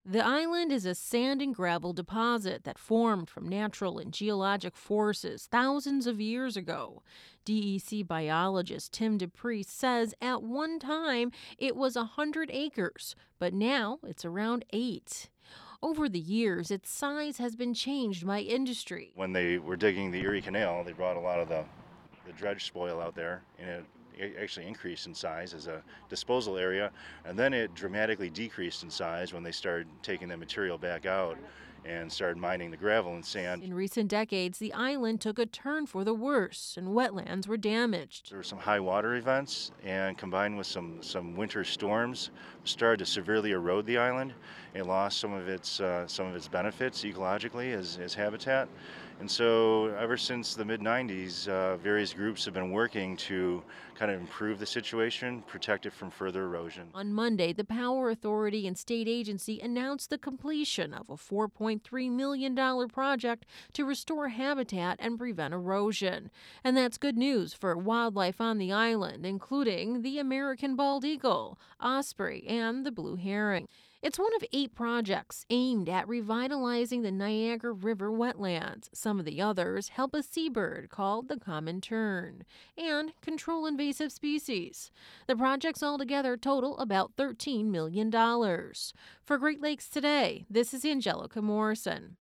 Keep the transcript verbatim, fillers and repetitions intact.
The island is a sand and gravel deposit that formed from natural and geologic forces thousands of years ago. D E C biologist Tim Dupree says at one time it was one hundred acres, but now it's around eight. Over the years, its size has been changed by industry. When they were digging the Erie Canal, they brought a lot of the, the dredge spoil out there, and it it actually increased in size as a disposal area, and then it dramatically decreased in size when they started taking the material back out and started mining the gravel and sand. In recent decades, the island took a turn for the worse, and wetlands were damaged. There were some high water events, and combined with some, some winter storms, started to severely erode the island. It lost some of its uh, some of its benefits ecologically as, as habitat. And so ever since the mid nineties, uh, various groups have been working to kind of improve the situation, protect it from further erosion. On Monday, the Power Authority and state agency announced the completion of a four point three million dollars project to restore habitat and prevent erosion. And that's good news for wildlife on the island, including the American bald eagle, osprey, and the blue heron. It's one of eight projects aimed at revitalizing the Niagara River wetlands. Some of the others help a seabird called the common tern and control invasive species. The projects altogether total about thirteen million dollars. For Great Lakes Today, this is Angelica Morrison.